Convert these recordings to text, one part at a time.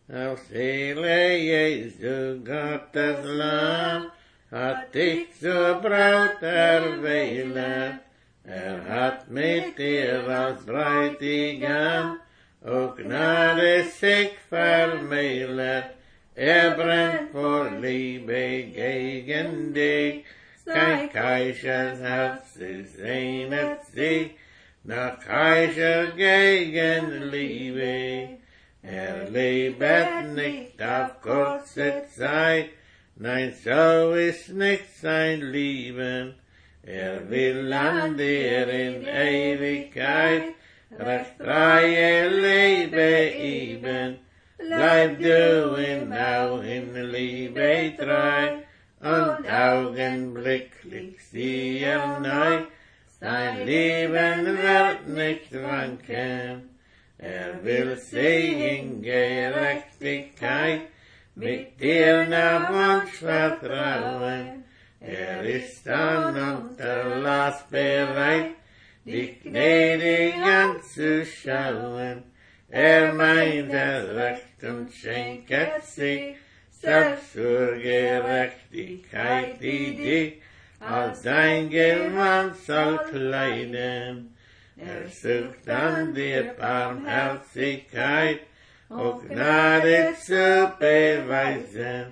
auf Seele Jesu Gottes Lamm, hat dich zur Braut erwählt. Hat mit dir als Bräutigam auch Gnade sich vermählt. Brennt vor Liebe gegen dich, kein keisches Herz sehnet sich nach keischer gegen Liebe. Lebet nicht auf kurze Zeit, nein, so ist nicht sein Leben. Will an dir in Ewigkeit recht freie Liebe eben. Bleib du in Liebe treu und augenblicklich sieh neu. Sein Leben wird nicht wanken. Will sehen Gerechtigkeit, mit dir nach uns vertrauen. Ist an Unterlass bereit, dich gnädig anzuschauen. Meint Recht und schenket sich, selbst zur Gerechtigkeit, die dich als dein Gewand soll kleiden. Sucht an dir Barmherzigkeit, und Gnade zu beweisen.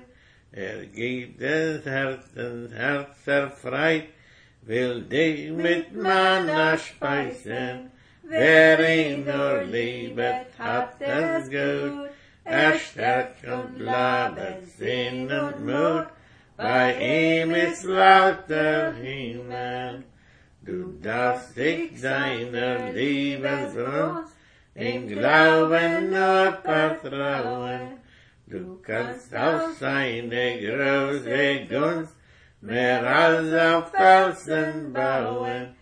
Gibt des Herzens Herz erfreit, will dich mit Manna speisen. Wer ihn nur liebet, hat es gut, stärkt und labet Sinn und Mut, bei ihm ist lauter Himmel. Du darfst dich deiner Liebesbrust in Glauben nur vertrauen. Du kannst auf seine große Gunst mehr als auf Felsen bauen.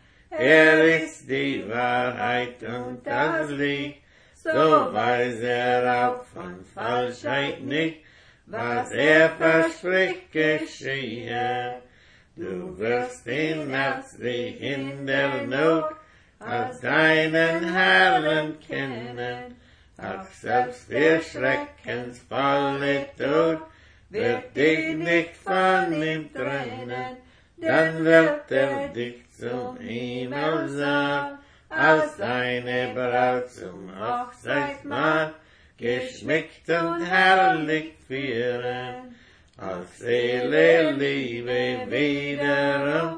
Ist die Wahrheit und das Licht, so weiß auch von Falschheit nicht, was verspricht geschehe. Du wirst ihn herzlich in der Not als deinen Herrn kennen. Ach, selbst der schreckensvolle Tod wird dich nicht von ihm trennen. Dann wird dich zum Himmel sagen, als deine Braut zum Hochzeitsmahl, geschmückt und herrlich führen. Als Seele Liebe wiederum,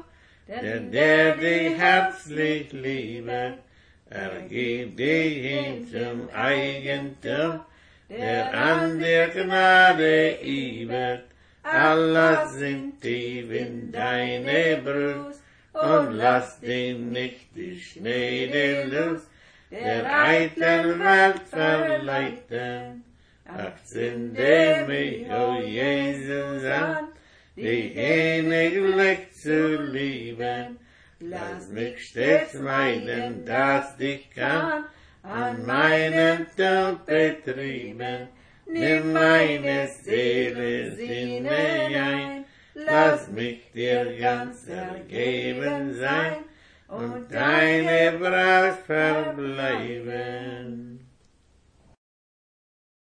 der dich herzlich liebet, gib dich ihm zum Eigentum, der an dir Gnade übet. Allah sind tief in deine Brust, und lass dich nicht die schnelle Lust der eitlen Welt verleiten. Ach, zünde mich, o Jesus, an, dich inniglich zu lieben. Lass mich stets meiden, dass dich kann, an meinem Tod betrieben. Nimm meine Seele, Sinne ein, lass mich dir ganz ergeben sein und deine Braut verbleiben.